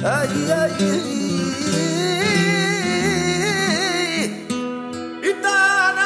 Ay, ay, Gitana.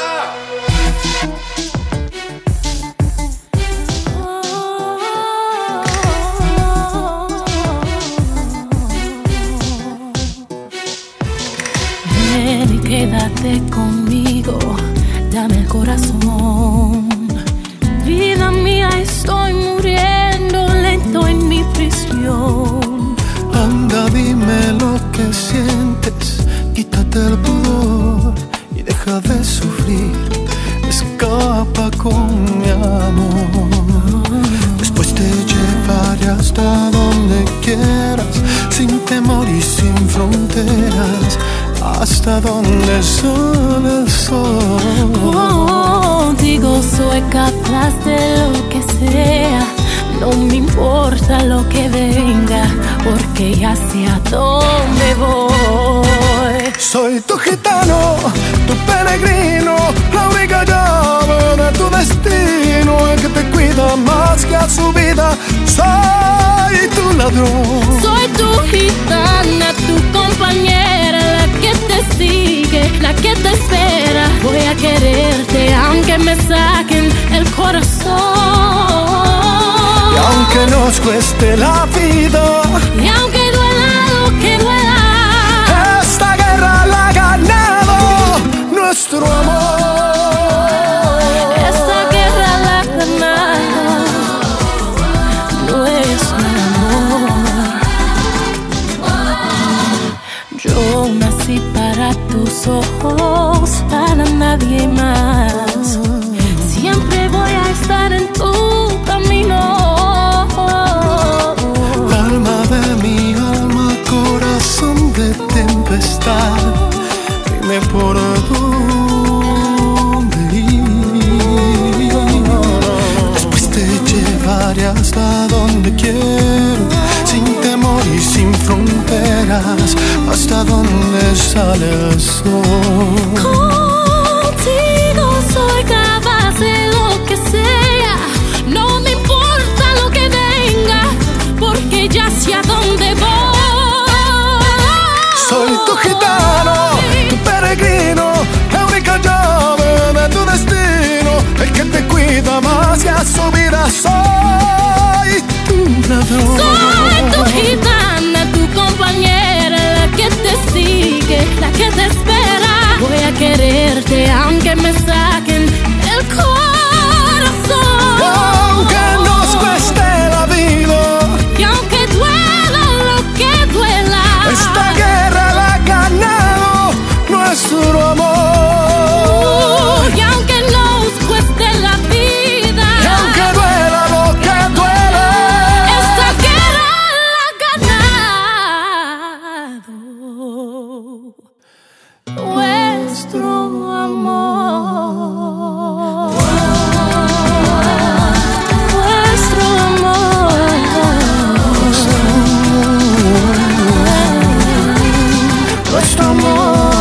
Ven y quédate conmigo, dame el corazón. Vida mía, estoy muriendo lento en mi prisión. Anda, dime lo que sientes, quítate el pudor y deja de sufrir. Escapa con mi amor. Después te llevaré hasta donde quieras, sin temor y sin fronteras, hasta donde sale el sol. Contigo soy capaz de lo que sea, no me importa lo que venga, porque ya sé a dónde voy. Soy tu gitano, tu peregrino, la única llave de tu destino, el que te cuida más que a su vida. Soy tu ladrón. Soy tu gitana, tu compañera, la que te sigue, la que te espera. Voy a quererte aunque me saquen el corazón. Y aunque nos cueste la vida, y aunque duela lo que duela, esta guerra la ha ganado nuestro amor. esta guerra la ha ganado nuestro amor. Yo nací para tus ojos, para nadie más. Siempre voy a estar en tu camino. Alma de mi alma, corazón de tempestad, dime por dónde ir. Después te llevaré hasta donde quiero, sin temor y sin fronteras, hasta donde sale el sol. Contigo soy capaz de lo que sea, no me importa lo que venga, porque ya sé a dónde voy. Soy tu gitano, tu peregrino, la única llave de tu destino, el que te cuida más que a su vida. Soy tu ladrón. Soy tu gitana, tu compañera, la que te sigue, la que te espera. Voy a quererte aunque me saquen el corazón. Aunque nos cueste la vida, y aunque duela lo que duela, esta guerra la ha ganado nuestro amor. y aunque nos cueste la vida, Y aunque duela lo que duela, esta guerra la ha ganado nuestro amor. Nuestro amor. nuestro amor.